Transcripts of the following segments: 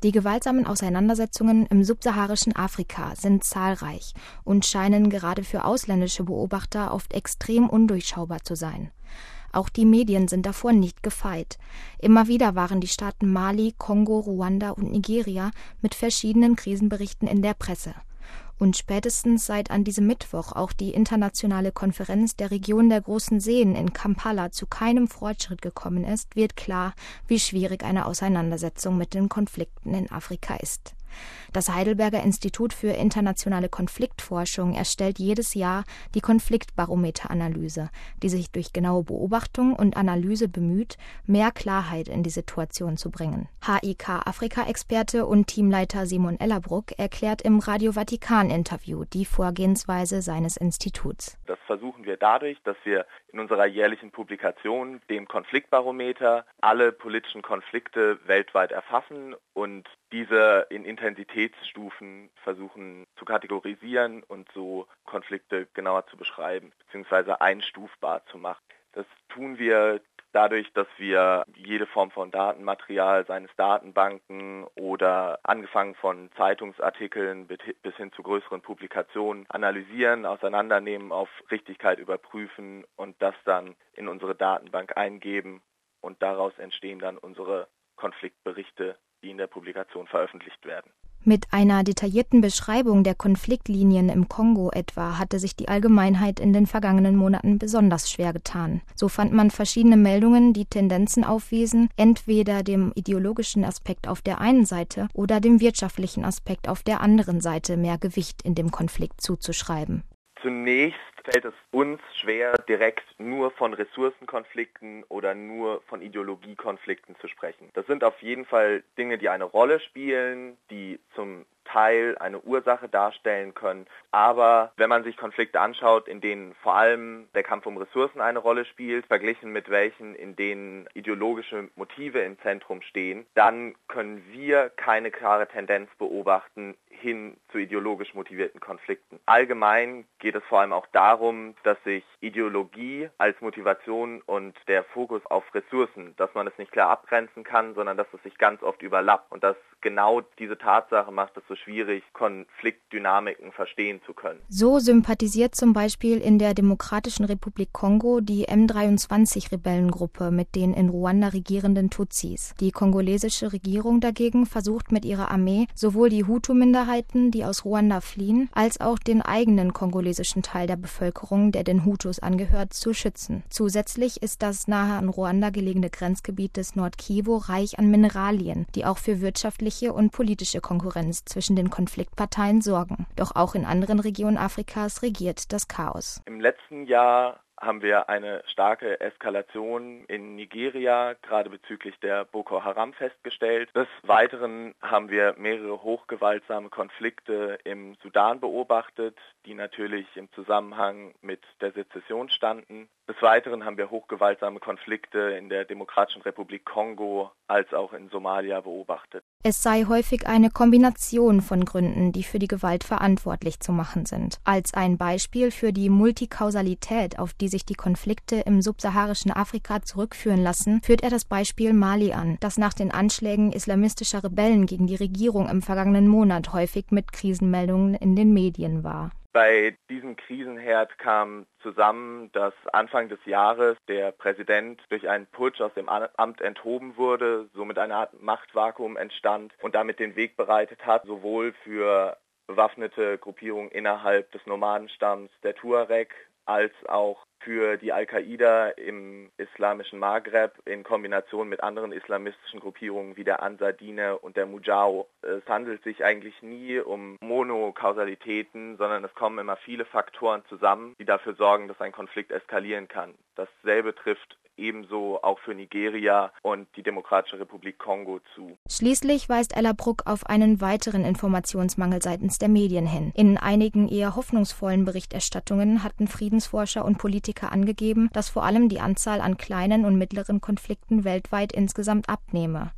Die gewaltsamen Auseinandersetzungen im subsaharischen Afrika sind zahlreich und scheinen gerade für ausländische Beobachter oft extrem undurchschaubar zu sein. Auch die Medien sind davor nicht gefeit. Immer wieder waren die Staaten Mali, Kongo, Ruanda und Nigeria mit verschiedenen Krisenberichten in der Presse. Und spätestens seit an diesem Mittwoch auch die internationale Konferenz der Region der Großen Seen in Kampala zu keinem Fortschritt gekommen ist, wird klar, wie schwierig eine Auseinandersetzung mit den Konflikten in Afrika ist. Das Heidelberger Institut für internationale Konfliktforschung erstellt jedes Jahr die Konfliktbarometer-Analyse, die sich durch genaue Beobachtung und Analyse bemüht, mehr Klarheit in die Situation zu bringen. HIK-Afrika-Experte und Teamleiter Simon Ellerbruck erklärt im Radio Vatikan-Interview die Vorgehensweise seines Instituts. Das versuchen wir dadurch, dass wir in unserer jährlichen Publikation, dem Konfliktbarometer, alle politischen Konflikte weltweit erfassen und diese in Intensitätsstufen versuchen zu kategorisieren und so Konflikte genauer zu beschreiben bzw. einstufbar zu machen. Das tun wir dadurch, dass wir jede Form von Datenmaterial, seien es Datenbanken oder angefangen von Zeitungsartikeln bis hin zu größeren Publikationen, analysieren, auseinandernehmen, auf Richtigkeit überprüfen und das dann in unsere Datenbank eingeben und daraus entstehen dann unsere Konfliktberichte, die in der Publikation veröffentlicht werden. Mit einer detaillierten Beschreibung der Konfliktlinien im Kongo etwa hatte sich die Allgemeinheit in den vergangenen Monaten besonders schwer getan. So fand man verschiedene Meldungen, die Tendenzen aufwiesen, entweder dem ideologischen Aspekt auf der einen Seite oder dem wirtschaftlichen Aspekt auf der anderen Seite mehr Gewicht in dem Konflikt zuzuschreiben. Zunächst fällt es uns schwer, direkt nur von Ressourcenkonflikten oder nur von Ideologiekonflikten zu sprechen. Das sind auf jeden Fall Dinge, die eine Rolle spielen, die zum Teil eine Ursache darstellen können. Aber wenn man sich Konflikte anschaut, in denen vor allem der Kampf um Ressourcen eine Rolle spielt, verglichen mit welchen, in denen ideologische Motive im Zentrum stehen, dann können wir keine klare Tendenz beobachten hin zu ideologisch motivierten Konflikten. Allgemein geht es vor allem auch darum, dass sich Ideologie als Motivation und der Fokus auf Ressourcen, dass man es nicht klar abgrenzen kann, sondern dass es sich ganz oft überlappt und dass genau diese Tatsache macht es so schwierig, Konfliktdynamiken verstehen zu können. So sympathisiert zum Beispiel in der Demokratischen Republik Kongo die M23-Rebellengruppe mit den in Ruanda regierenden Tutsis. Die kongolesische Regierung dagegen versucht mit ihrer Armee sowohl die Hutu-Minderheiten, die aus Ruanda fliehen, als auch den eigenen kongolesischen Teil der Bevölkerung, der den Hutus angehört, zu schützen. Zusätzlich ist das nahe an Ruanda gelegene Grenzgebiet des Nord-Kivu reich an Mineralien, die auch für wirtschaftliche und politische Konkurrenz zwischen den Konfliktparteien sorgen. Doch auch in anderen Regionen Afrikas regiert das Chaos. Im letzten Jahr haben wir eine starke Eskalation in Nigeria, gerade bezüglich der Boko Haram, festgestellt. Des Weiteren haben wir mehrere hochgewaltsame Konflikte im Sudan beobachtet, die natürlich im Zusammenhang mit der Sezession standen. Des Weiteren haben wir hochgewaltsame Konflikte in der Demokratischen Republik Kongo als auch in Somalia beobachtet. Es sei häufig eine Kombination von Gründen, die für die Gewalt verantwortlich zu machen sind. Als ein Beispiel für die Multikausalität, auf die sich die Konflikte im subsaharischen Afrika zurückführen lassen, führt er das Beispiel Mali an, das nach den Anschlägen islamistischer Rebellen gegen die Regierung im vergangenen Monat häufig mit Krisenmeldungen in den Medien war. Bei diesem Krisenherd kam zusammen, dass Anfang des Jahres der Präsident durch einen Putsch aus dem Amt enthoben wurde, somit eine Art Machtvakuum entstand und damit den Weg bereitet hat, sowohl für bewaffnete Gruppierungen innerhalb des Nomadenstamms der Tuareg als auch für die Al-Qaida im islamischen Maghreb in Kombination mit anderen islamistischen Gruppierungen wie der Ansar-Dine und der Mujao. Es handelt sich eigentlich nie um Monokausalitäten, sondern es kommen immer viele Faktoren zusammen, die dafür sorgen, dass ein Konflikt eskalieren kann. Dasselbe trifft ebenso auch für Nigeria und die Demokratische Republik Kongo zu. Schließlich weist Ellerbruck auf einen weiteren Informationsmangel seitens der Medien hin. In einigen eher hoffnungsvollen Berichterstattungen hatten Friedensforscher und Politiker angegeben, dass vor allem die Anzahl an kleinen und mittleren Konflikten weltweit insgesamt abnehme.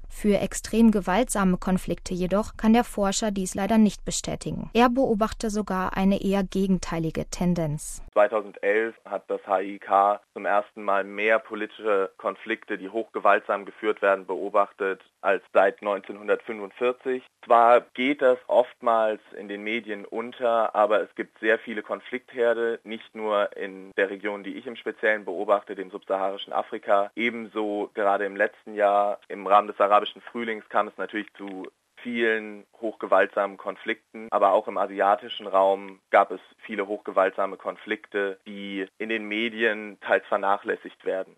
Für extrem gewaltsame Konflikte jedoch kann der Forscher dies leider nicht bestätigen. Er beobachte sogar eine eher gegenteilige Tendenz. 2011 hat das HIK zum ersten Mal mehr politische Konflikte, die hochgewaltsam geführt werden, beobachtet als seit 1945. Zwar geht das oftmals in den Medien unter, aber es gibt sehr viele Konfliktherde, nicht nur in der Region, die ich im Speziellen beobachte, dem subsaharischen Afrika. Ebenso gerade im letzten Jahr im Rahmen des arabischen Frühlings kam es natürlich zu vielen hochgewaltsamen Konflikten, aber auch im asiatischen Raum gab es viele hochgewaltsame Konflikte, die in den Medien teils vernachlässigt werden.